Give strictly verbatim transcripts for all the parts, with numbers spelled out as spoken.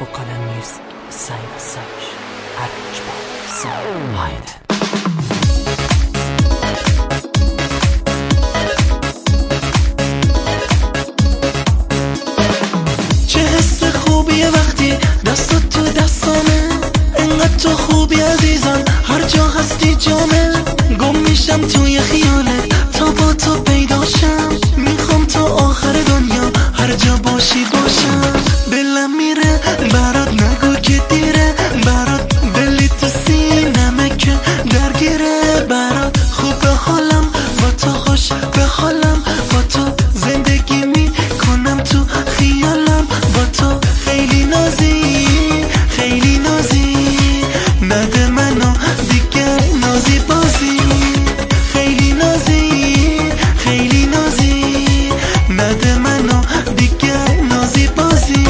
با قلم میرسی سعی و سعیش هر هیچ با سعی هایده. چه حس خوبیه وقتی دستت تو دستامه، انقدر تو خوبی عزیزم هر جا هستی جامه. گم میشم توی خیالت تا با تو پیداشم، میخوام تا آخر دنیا هر جا باشی باشم. بلم میره برات نگو که دیره، برات دلی تو سینمه که درگیره. برات خوب به حالم با تو، خوش به حالم با تو، زندگی میکنم تو خیالم با تو. خیلی نازی خیلی نازی، نده منو دیگه نازی بازی. خیلی نازی خیلی نازی، نده منو دیگه نازی بازی.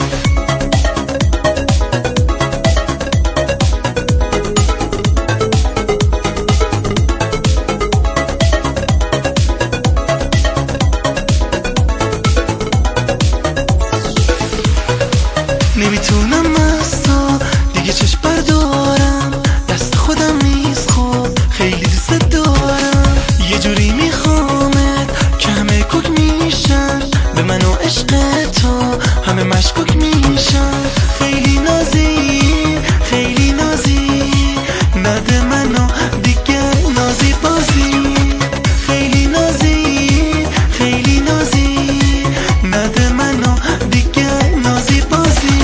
نمیتونم از تو دیگه چشم بردارم، دست خودم نیست خب خیلی دوست دارم. یه جوری میخوامت که همه کوک میشن، به من و عشق تو همه مشکوک میشن. خیلی نازی خیلی نازی، نده منو دیگه نازی بازی. خیلی نازی خیلی نازی، نده منو دیگه نازی بازی.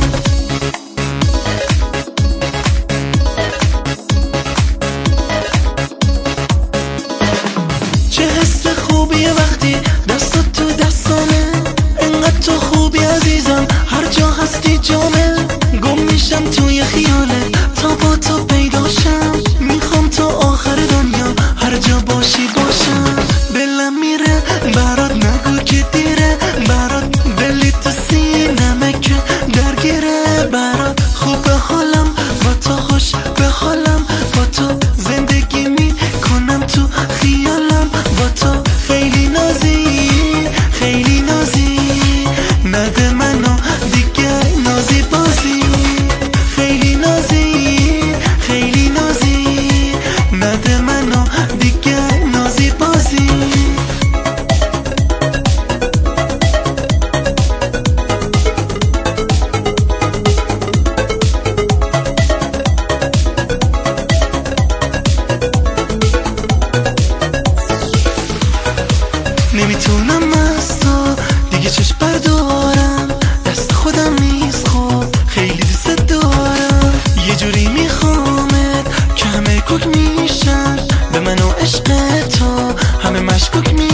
چه حس خوبیه وقتی دستت تو دستامه، انقدر تو خوبی عزیزم هر جا هستی جامه. گم میشم توی خیالت تا با تو پیداشم، میخوام تا آخر دنیا هر جا باشی باشم. دلم میره برات نگو که دیره، برات دلی تو سینمه که درگیره. برات خوب به حالم با تو، خوش به حالم با تو، زندگی میکنم تو خیالم با تو. خیلی نازی خیلی نازی، نده منو دیگه نازی بازی. خیلی نازی خیلی نازی، نده منو دیگه نازی بازی. نمیتونم از تو دیگه چشم بردارم، دست خودم نیست خب خیلی دوست دارم. یه جوری میخوامت که همه کوک میشن، به من و عشق تو همه مشکوک میشن.